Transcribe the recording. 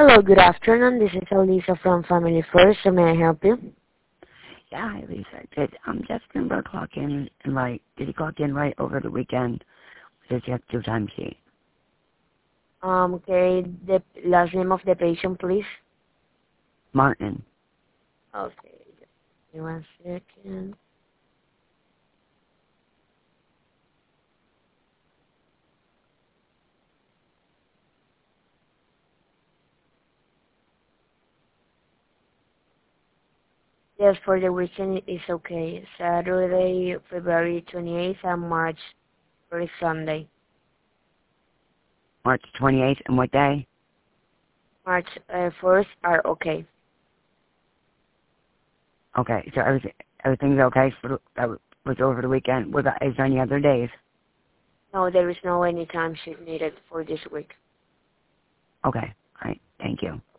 Hello, good afternoon. This is Elisa from Family First. So may I help you? Yeah, hi Lisa. Did Justin Burke clock in right? Did he clock in right over the weekend? Did you have two time sheet? Okay, the last name of the patient, please. Martin. Okay, give me 1 second. Yes, for the weekend it's okay. Saturday, February 28th, and March for Sunday. March 28th, and what day? March 1st are okay. Okay, so everything's okay for that was over the weekend. Is there any other days? No, there is no any time sheet needed for this week. Okay, all right, thank you.